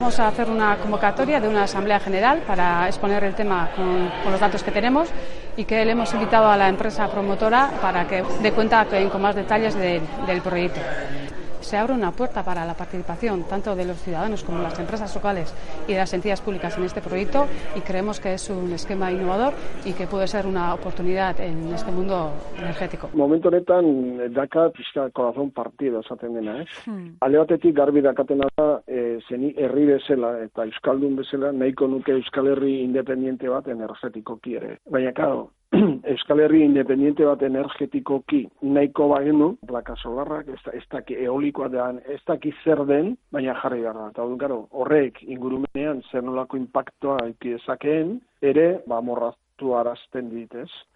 Vamos a hacer una convocatoria de una asamblea general para exponer el tema con los datos que tenemos y que le hemos invitado a la empresa promotora para que dé cuenta con más detalles del proyecto. Se abre una puerta para la participación tanto de los ciudadanos como de las empresas locales y de las entidades públicas en este proyecto y creemos que es un esquema innovador y que puede ser una oportunidad en este mundo energético. Momentu honetan daka pixka corazón partido esaten dena, Alde batetik garbi dakatena da zeni herri bezala eta euskaldun bezala nahiko nuke Euskal Herri independiente bat energetikoki ere. Baina claro, Euskal Herri independiente bat energetikoki nahiko bagenu, plaka solarrak, ez daki eolikoa da, ez daki zer den, baina jarri behar da. Eta claro, horrek ingurumenean zer nolako impactoa eki dezakeen, ere morraztu arazten dit, ez?